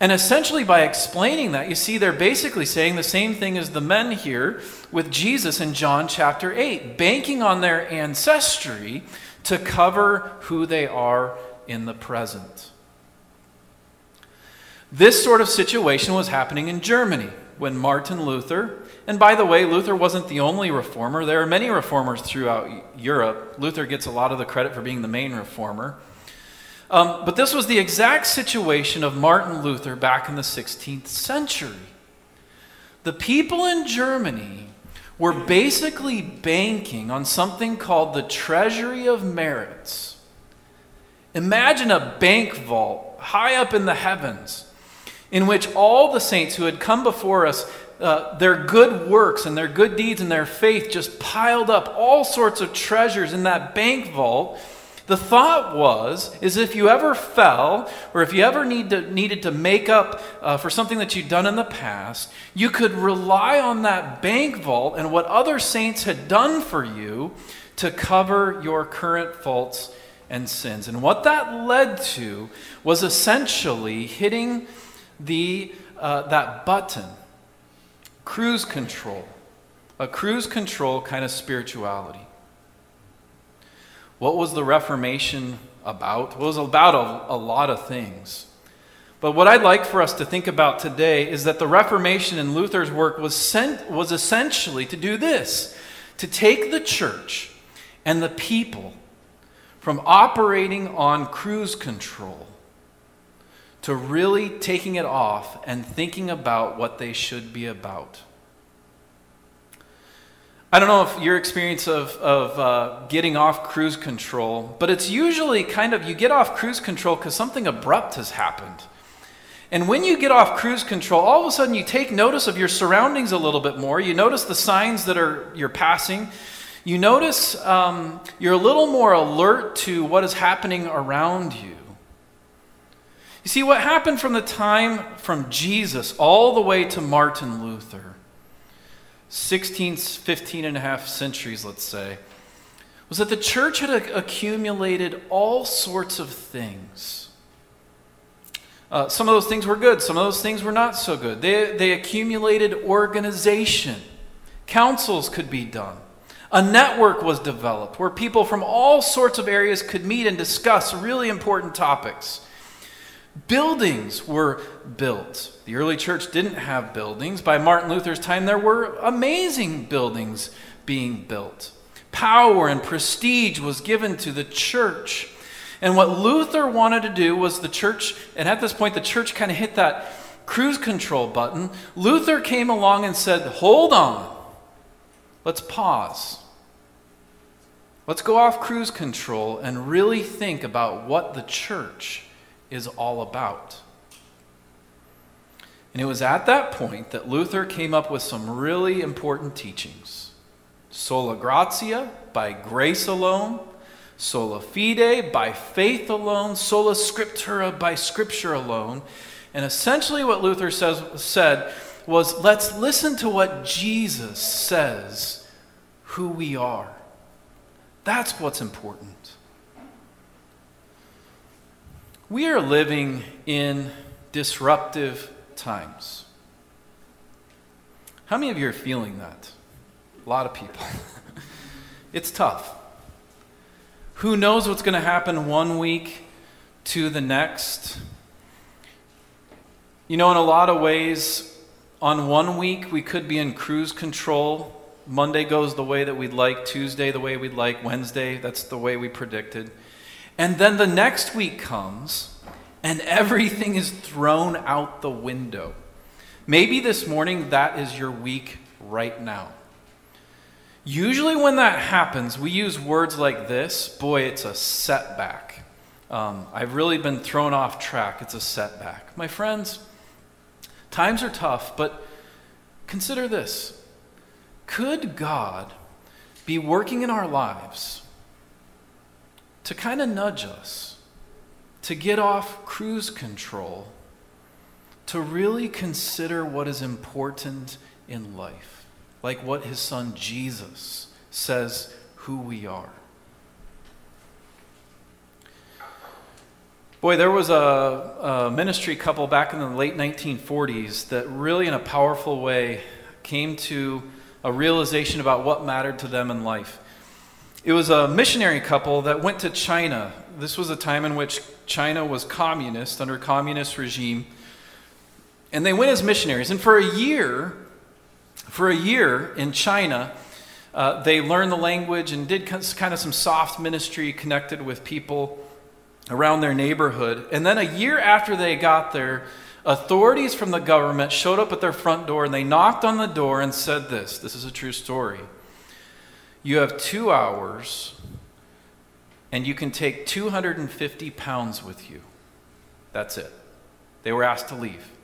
And essentially by explaining that, you see they're basically saying the same thing as the men here with Jesus in John chapter 8, banking on their ancestry to cover who they are in the present. This sort of situation was happening in Germany when Martin Luther, and by the way, Luther wasn't the only reformer. There are many reformers throughout Europe. Luther gets a lot of the credit for being the main reformer. But this was the exact situation of Martin Luther back in the 16th century. The people in Germany were basically banking on something called the Treasury of Merits. Imagine a bank vault high up in the heavens in which all the saints who had come before us, their good works and their good deeds and their faith just piled up all sorts of treasures in that bank vault. The thought is if you ever fell or if you ever needed to make up for something that you'd done in the past, you could rely on that bank vault and what other saints had done for you to cover your current faults and sins. And what that led to was essentially hitting that button, cruise control, a cruise control kind of spirituality. What was the Reformation about? Well, it was about a lot of things. But what I'd like for us to think about today is that the Reformation in Luther's work was essentially to do this, to take the church and the people from operating on cruise control to really taking it off and thinking about what they should be about. I don't know if your experience of getting off cruise control, but it's usually you get off cruise control because something abrupt has happened. And when you get off cruise control, all of a sudden you take notice of your surroundings a little bit more. You notice the signs that you're passing. You notice you're a little more alert to what is happening around you. You see, what happened from the time from Jesus all the way to Martin Luther, 15 and a half centuries, let's say, was that the church had accumulated all sorts of things. Some of those things were good. Some of those things were not so good. They accumulated organization. Councils could be done. A network was developed where people from all sorts of areas could meet and discuss really important topics. Buildings were built. The early church didn't have buildings. By Martin Luther's time, there were amazing buildings being built. Power and prestige was given to the church. And what Luther wanted to do was the church, and at this point the church kind of hit that cruise control button. Luther came along and said, hold on, let's pause. Let's go off cruise control and really think about what the church is all about. And it was at that point that Luther came up with some really important teachings. Sola gratia, by grace alone. Sola fide, by faith alone. Sola scriptura, by scripture alone. And essentially what Luther said was, let's listen to what Jesus says who we are. That's what's important. We are living in disruptive times. How many of you are feeling that? A lot of people. It's tough. Who knows what's going to happen one week to the next? You know, in a lot of ways, on one week we could be in cruise control. Monday goes the way that we'd like, Tuesday the way we'd like, Wednesday, that's the way we predicted. And then the next week comes, and everything is thrown out the window. Maybe this morning that is your week right now. Usually when that happens, we use words like this. Boy, it's a setback. I've really been thrown off track. It's a setback. My friends, times are tough, but consider this. Could God be working in our lives to kind of nudge us, to get off cruise control, to really consider what is important in life, like what his son Jesus says who we are? Boy, there was a ministry couple back in the late 1940s that really, in a powerful way, came to a realization about what mattered to them in life. It was a missionary couple that went to China. This was a time in which China was communist, under a communist regime. And they went as missionaries. And for a year in China, they learned the language and did kind of some soft ministry, connected with people around their neighborhood. And then a year after they got there, authorities from the government showed up at their front door, and they knocked on the door and said this is a true story. You have 2 hours, and you can take 250 pounds with you. That's it. They were asked to leave.